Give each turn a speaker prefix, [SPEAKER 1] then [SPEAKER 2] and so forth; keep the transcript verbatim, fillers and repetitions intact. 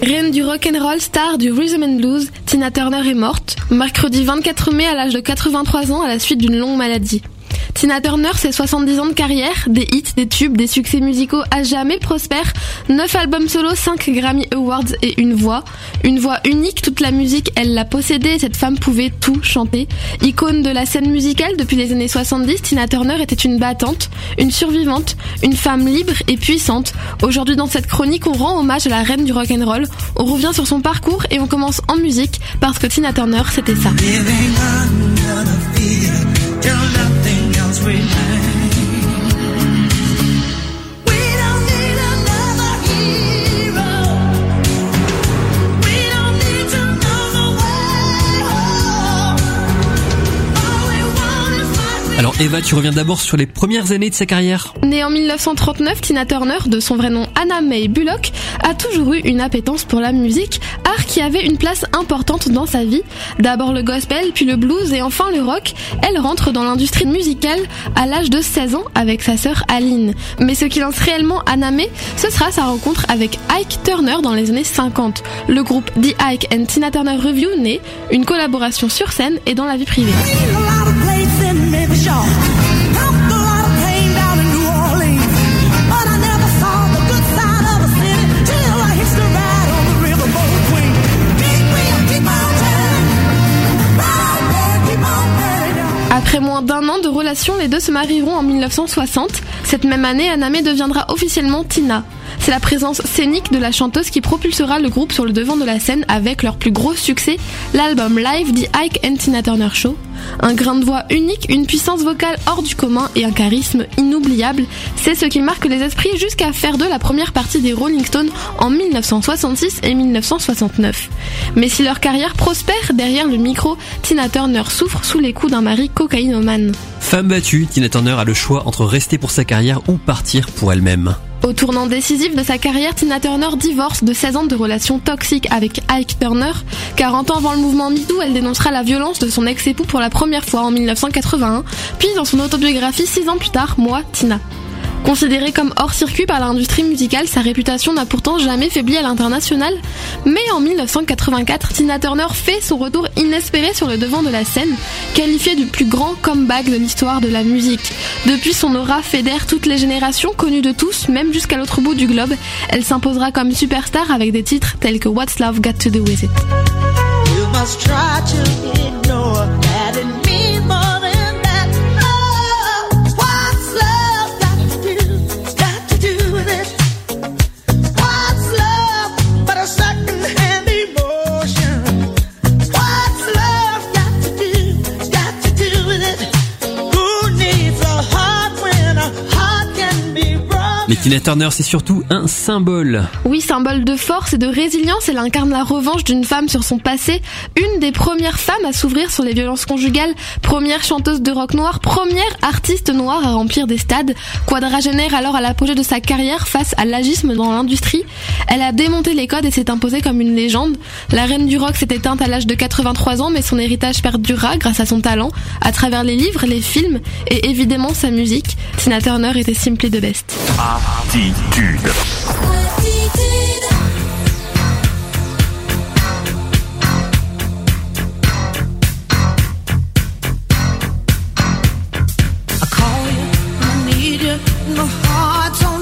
[SPEAKER 1] Reine du rock'n'roll, star du rhythm and blues, Tina Turner est morte, mercredi vingt-quatre mai à l'âge de quatre-vingt-trois ans à la suite d'une longue maladie. Tina Turner, c'est soixante-dix ans de carrière, des hits, des tubes, des succès musicaux à jamais prospères, neuf albums solo, cinq Grammy Awards et une voix. Une voix unique, toute la musique, elle l'a possédée, cette femme pouvait tout chanter. Icône de la scène musicale depuis les années soixante-dix, Tina Turner était une battante, une survivante, une femme libre et puissante. Aujourd'hui dans cette chronique, on rend hommage à la reine du rock'n'roll, on revient sur son parcours et on commence en musique parce que Tina Turner, c'était ça.
[SPEAKER 2] Alors Eva, tu reviens d'abord sur les premières années de sa carrière.
[SPEAKER 1] Née en dix-neuf cent trente-neuf, Tina Turner, de son vrai nom Anna Mae Bullock, a toujours eu une appétence pour la musique, art qui avait une place importante dans sa vie. D'abord le gospel, puis le blues et enfin le rock. Elle rentre dans l'industrie musicale à l'âge de seize ans avec sa sœur Aline. Mais ce qui lance réellement Anna Mae, ce sera sa rencontre avec Ike Turner dans les années cinquante. Le groupe The Ike and Tina Turner Revue naît, une collaboration sur scène et dans la vie privée. Après moins d'un an de relation, les deux se marieront en dix-neuf cent soixante. Cette même année, Anna Mae deviendra officiellement Tina. C'est la présence scénique de la chanteuse qui propulsera le groupe sur le devant de la scène avec leur plus gros succès, l'album live The Ike and Tina Turner Show. Un grain de voix unique, une puissance vocale hors du commun et un charisme inoubliable, c'est ce qui marque les esprits jusqu'à faire d'eux la première partie des Rolling Stones en dix-neuf cent soixante-six et dix-neuf cent soixante-neuf. Mais si leur carrière prospère derrière le micro, Tina Turner souffre sous les coups d'un mari cocaïnomane.
[SPEAKER 2] Femme battue, Tina Turner a le choix entre rester pour sa carrière ou partir pour elle-même.
[SPEAKER 1] Au tournant décisif de sa carrière, Tina Turner divorce de seize ans de relations toxiques avec Ike Turner. quarante ans avant le mouvement MeToo, elle dénoncera la violence de son ex-époux pour la première fois en dix-neuf cent quatre-vingt-un, puis dans son autobiographie six ans plus tard, Moi, Tina. Considérée comme hors-circuit par l'industrie musicale, sa réputation n'a pourtant jamais faibli à l'international. Mais en dix-neuf cent quatre-vingt-quatre, Tina Turner fait son retour inespéré sur le devant de la scène, qualifié du plus grand comeback de l'histoire de la musique. Depuis, son aura fédère toutes les générations, connue de tous, même jusqu'à l'autre bout du globe. Elle s'imposera comme superstar avec des titres tels que What's Love Got to Do With It.
[SPEAKER 3] You must try to ignore that it means more than
[SPEAKER 2] Mais Tina Turner, c'est surtout un symbole.
[SPEAKER 1] Oui, symbole de force et de résilience, elle incarne la revanche d'une femme sur son passé, une des premières femmes à s'ouvrir sur les violences conjugales, première chanteuse de rock noir, première artiste noire à remplir des stades, quadragénaire alors à l'apogée de sa carrière face à l'agisme dans l'industrie. Elle a démonté les codes et s'est imposée comme une légende. La reine du rock s'est éteinte à l'âge de quatre-vingt-trois ans, mais son héritage perdurera grâce à son talent, à travers les livres, les films et évidemment sa musique. Tina Turner était simply the best.
[SPEAKER 4] Attitude.
[SPEAKER 3] I call you, I need you, my heart's on